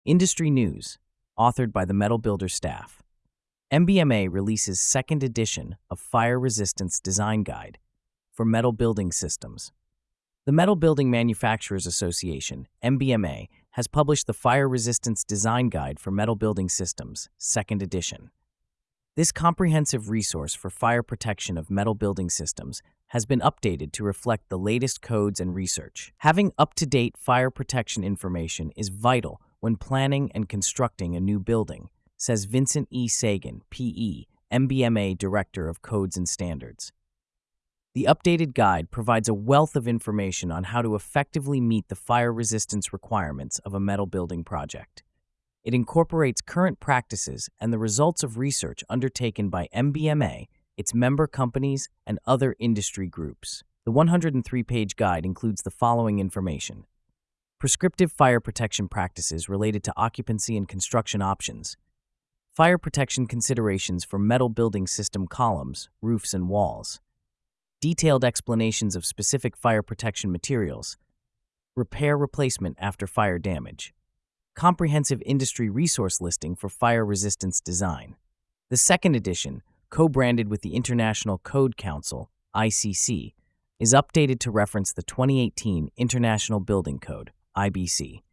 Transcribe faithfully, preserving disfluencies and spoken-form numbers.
Industry News, authored by the Metal Builder staff. M B M A releases second edition of Fire Resistance Design Guide for Metal Building Systems. The Metal Building Manufacturers Association, M B M A, has published the Fire Resistance Design Guide for Metal Building Systems, second edition. This comprehensive resource for fire protection of metal building systems has been updated to reflect the latest codes and research. Having up-to-date fire protection information is vital when planning and constructing a new building, says Vincent E. Sagan, P E, M B M A Director of Codes and Standards. The updated guide provides a wealth of information on how to effectively meet the fire resistance requirements of a metal building project. It incorporates current practices and the results of research undertaken by M B M A, its member companies, and other industry groups. The one hundred three page guide includes the following information: prescriptive fire protection practices related to occupancy and construction options, fire protection considerations for metal building system columns, roofs, and walls, detailed explanations of specific fire protection materials, repair replacement after fire damage, comprehensive industry resource listing for fire resistance design. The second edition, co-branded with the International Code Council, I C C, is updated to reference the twenty eighteen International Building Code, I B C.